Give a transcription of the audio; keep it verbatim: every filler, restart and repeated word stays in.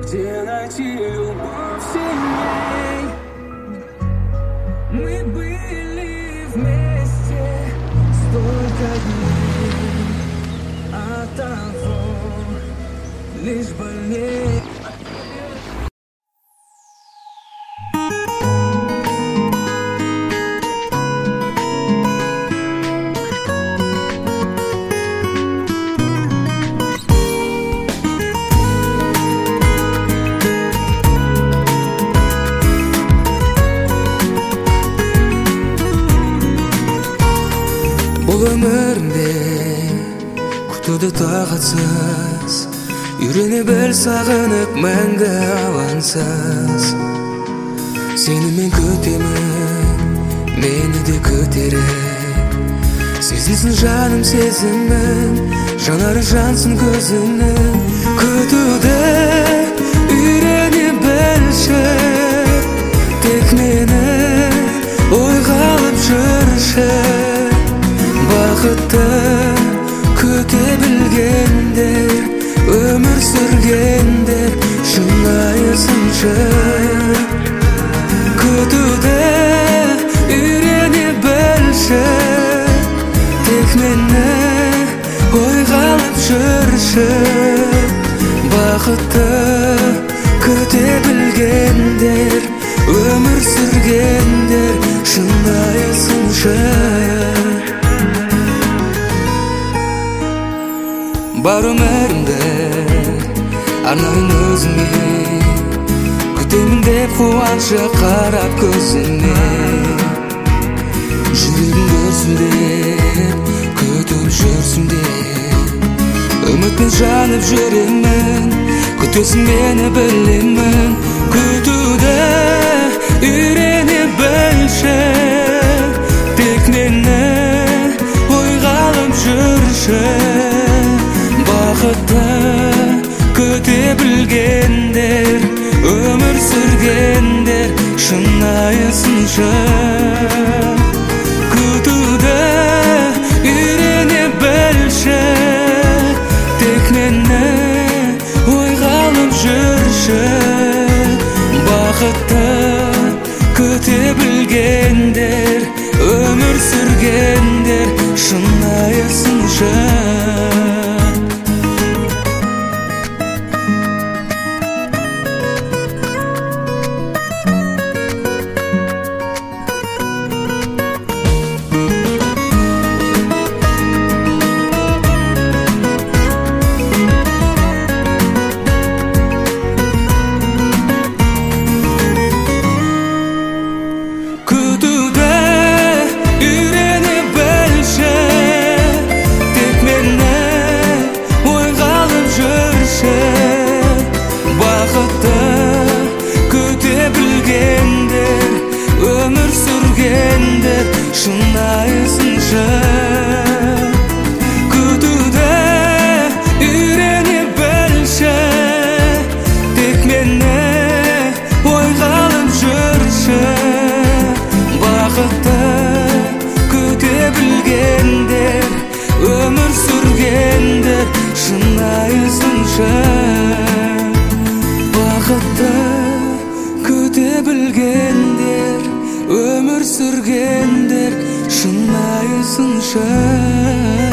где найти любовь сильней? Мы были вместе столько дней, а того лишь больней. Бұл өмірімде күтуді тағатсыз, үйрене біл сағынып мәңгі алаңсыз. Сені мен күтемін, мені де күтеріп, сезінсін жаным сезімін, жанары жансын көзіңнің. Күтуді үйрене білші, тек мені ойға алып жүрші. Бақытты күте білгендер, өмір сүргендер шынайысыншы. Күтуді үйрене білші, тек мені ойға алып жүрші. Бақытты күте білгендер, өмір сүргендер шынайысыншы. Бар өмірімді арнайын өзіңе, күтемін деп қуаншы қарап көзіңе. Жүрегім көрсін деп күтіп жүрсің деп, үмітпен жанып жүремін, күтесің мені білемін. Күтуді үйрене білші, тек мені ойға алып жүрші. Бақытты күте білгендер, өмір сүргендер шынайысыншы. Күтуді үйрене білші, тек мені ойға алып жүрші. Бақытты күте білгендер, өмір сүргендер шынайысыншы. Өмір сүргендер шынайысыншы. Күтуді үйрене білші, тек мені ойға алып жүрші. Бақытты күте білгендер, өмір сүргендер шынайысыншы. Бақытты күте білгендер, өмір сүргендер шынайысыншы.